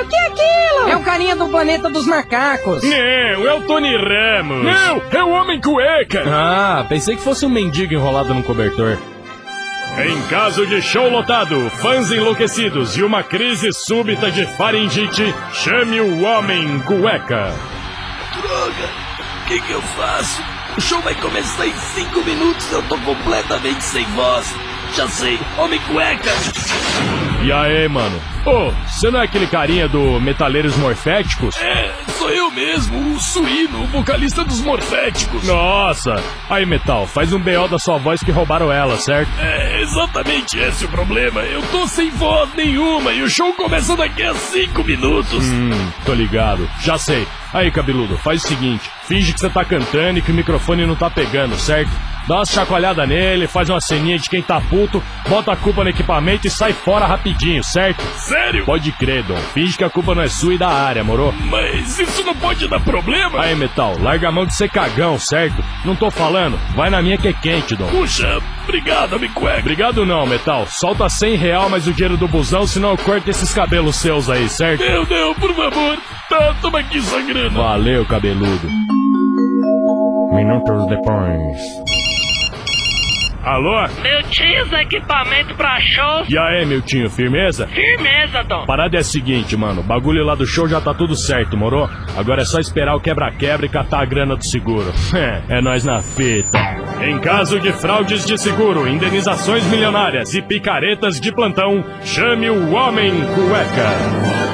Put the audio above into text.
o que é aquilo? É o carinha do planeta dos macacos. Não, é o Tony Ramos. Não, é o Homem Cueca. Ah, pensei que fosse um mendigo enrolado num cobertor. Em caso de show lotado, fãs enlouquecidos e uma crise súbita de faringite, chame o Homem Cueca. Droga, o que eu faço? O show vai começar em 5 minutos e eu tô completamente sem voz. Já sei, Homem Cueca. E aí, mano? Ô, você não é aquele carinha do Metaleiros Morféticos? É, sou eu mesmo, o Suíno, o vocalista dos Morféticos. Nossa! Aí, Metal, faz um BO da sua voz que roubaram ela, certo? É exatamente esse o problema. Eu tô sem voz nenhuma e o show começa daqui a 5 minutos. Tô ligado. Já sei. Aí, cabeludo, faz o seguinte. Finge que você tá cantando e que o microfone não tá pegando, certo? Dá uma chacoalhada nele, faz uma ceninha de quem tá puto, bota a culpa no equipamento e sai fora rapidinho, certo? Sério? Pode crer, Dom. Finge que a culpa não é sua e da área, moro? Mas isso não pode dar problema? Aí, Metal, larga a mão de ser cagão, certo? Não tô falando. Vai na minha que é quente, Dom. Puxa, obrigado, Homem Cueca. Obrigado não, Metal. Solta R$100 mais o dinheiro do busão, senão eu corto esses cabelos seus aí, certo? Não, por favor. Tá, toma aqui sua grana. Valeu, cabeludo. Minutos depois. Alô? Miltinhos, equipamento pra show. E aí, Miltinho, firmeza? Firmeza, Dom. Parada é a seguinte, mano. O bagulho lá do show já tá tudo certo, moro? Agora é só esperar o quebra-quebra e catar a grana do seguro. É nós na fita. Em caso de fraudes de seguro, indenizações milionárias e picaretas de plantão, chame o Homem Cueca.